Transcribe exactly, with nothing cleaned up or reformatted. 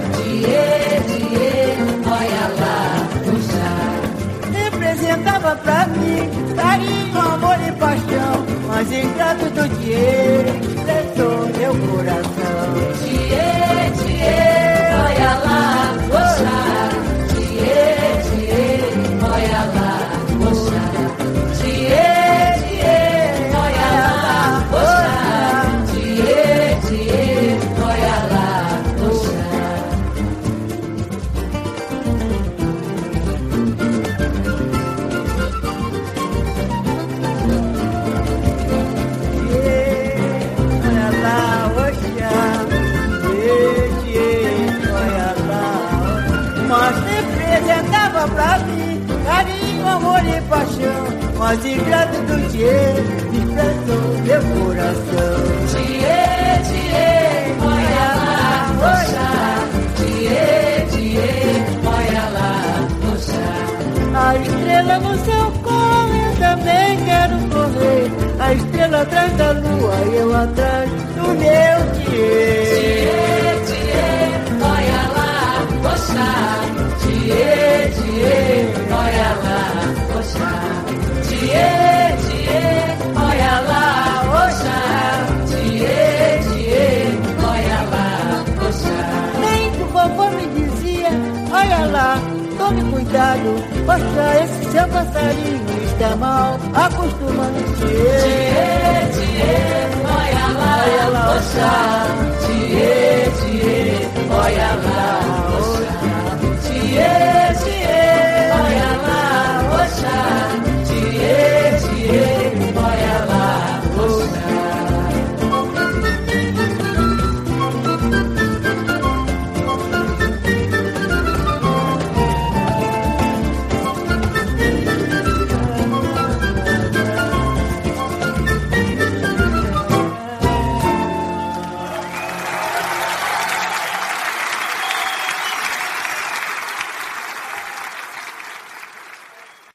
Tiê, tiê, olha lá, Oxá. Representava pra mim carinho, amor e paixão, mas ingrato do Tiê prestou meu coração. Tiê, tiê, olha lá, Oxá. Tiê, tiê, olha lá, Oxá. Tiê, tiê, olha lá, Oxá. Tiê, tiê, olha lá, Oxá. Olha lá, Oxá, Tiê, Tiê, olha lá. Mas representava pra mim carinho, amor e paixão, mas ingrato do Tiê despertou meu coração. Tiê, tiê, olha lá, Oxá. Tiê, tiê, olha lá, Oxá. A estrela no seu colo, eu também quero correr. A estrela atrás da lua e eu atrás do meu Tiê. Tiê, tiê, olha lá, Oxá. Tiê, tiê, olha lá, Oxá. Tiê, tiê, olha lá, Oxá. Tiê, tiê, olha lá, Oxá. Nem que o vovô me dizia, olha lá, tome cuidado, Oxá, esse seu passarinho está mal acostumando. Tiê, tiê, olha lá, Olha lá, Oxá. Tiê, tiê, olha lá,